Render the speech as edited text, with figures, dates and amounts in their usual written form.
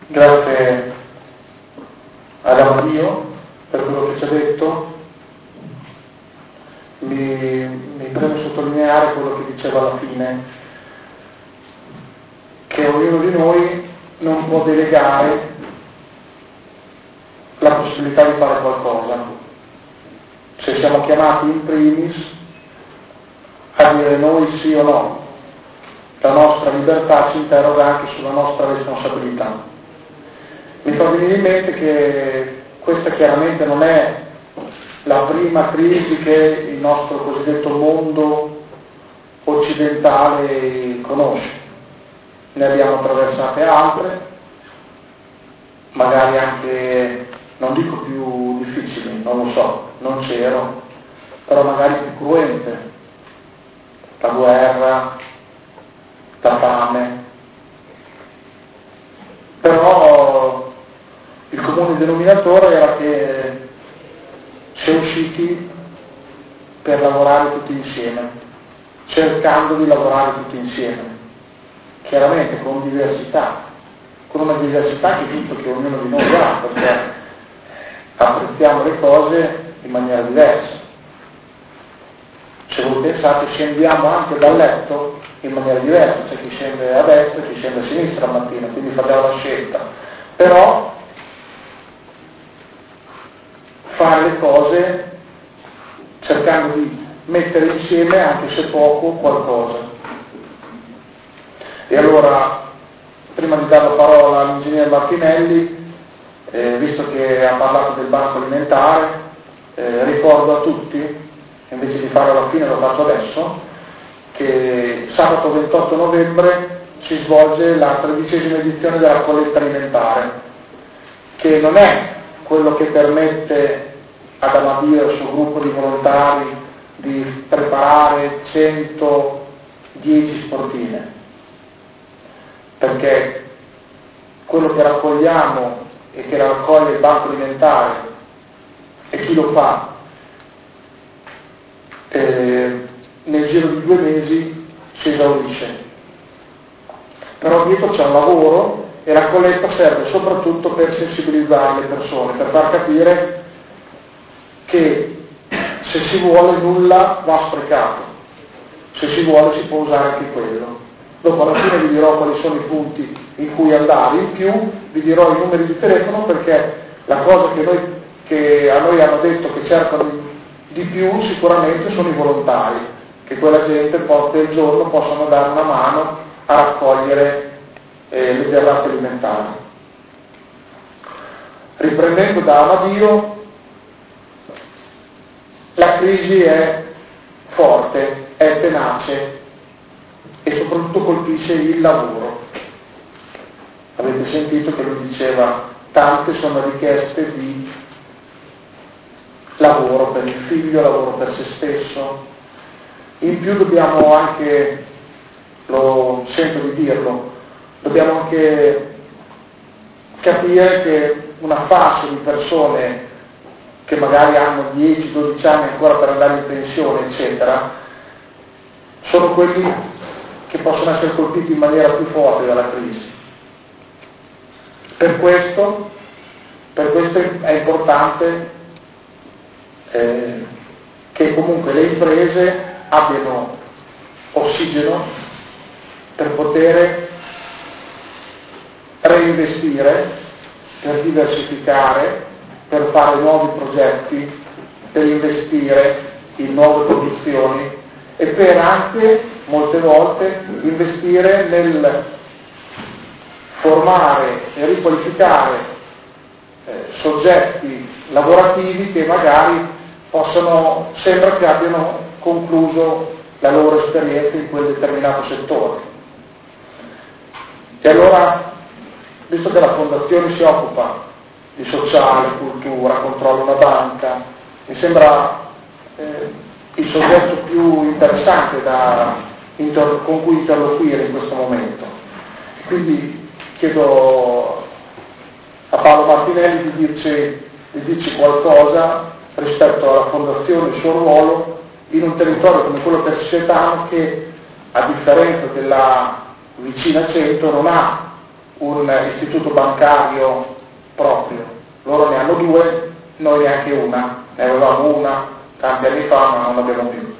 Grazie ad Dio per quello che ci ha detto. Mi preme sottolineare quello che diceva alla fine, che ognuno di noi non può delegare la possibilità di fare qualcosa. Se siamo chiamati in primis a dire noi sì o no, la nostra libertà ci interroga anche sulla nostra responsabilità. Mi fa venire in mente che questa chiaramente non è la prima crisi che il nostro cosiddetto mondo occidentale conosce. Ne abbiamo attraversate altre, magari anche, non dico più difficili, non lo so, non c'ero, però magari più cruente. La guerra, la fame. Però il comune denominatore era che si è usciti per lavorare tutti insieme, cercando di lavorare tutti insieme, chiaramente con diversità, con una diversità che è tutto che ognuno di noi ha, perché apprezziamo le cose in maniera diversa. Se voi pensate, scendiamo anche dal letto in maniera diversa, c'è chi scende a destra e chi scende a sinistra la mattina, quindi facciamo la scelta. Però fare le cose cercando di mettere insieme, anche se poco, qualcosa. E allora, prima di dare la parola all'ingegnere Martinelli, visto che ha parlato del banco alimentare, ricordo a tutti, invece di farlo alla fine lo faccio adesso, che sabato 28 novembre si svolge la 13ª edizione della colletta alimentare, che non è quello che permette ad Amadio e al suo gruppo di volontari di preparare 110 sportine, perché quello che raccogliamo e che raccoglie il banco alimentare e chi lo fa nel giro di 2 mesi si esaurisce. Però dietro c'è un lavoro e la colletta serve soprattutto per sensibilizzare le persone, per far capire che se si vuole nulla va sprecato, se si vuole si può usare anche quello. Dopo alla fine vi dirò quali sono i punti in cui andare, in più vi dirò i numeri di telefono, perché la cosa che a noi hanno detto che cercano di più sicuramente sono i volontari, che quella gente del giorno possano dare una mano a raccogliere le derrate alimentari. Riprendendo da Amadio, la crisi è forte, è tenace e soprattutto colpisce il lavoro. Avete sentito che lui diceva tante sono richieste di lavoro per il figlio, lavoro per se stesso. In più dobbiamo anche, lo sento di dirlo, dobbiamo anche capire che una fascia di persone che magari hanno 10-12 anni ancora per andare in pensione, eccetera, sono quelli che possono essere colpiti in maniera più forte dalla crisi. Per questo è importante che comunque le imprese abbiano ossigeno per poter reinvestire, per diversificare, per fare nuovi progetti, per investire in nuove produzioni e per anche molte volte investire nel formare e riqualificare soggetti lavorativi che magari sembra che abbiano concluso la loro esperienza in quel determinato settore. E allora, visto che la Fondazione si occupa di sociale, cultura, controlla una banca, mi sembra il soggetto più interessante con cui interloquire in questo momento. Quindi chiedo a Paolo Martinelli di dirci qualcosa rispetto alla Fondazione, il suo ruolo in un territorio come quello persietano che, a differenza della vicina Cento, non ha un istituto bancario proprio. Loro ne hanno due, noi neanche una, ne avevamo una tanti anni fa ma non l'abbiamo più.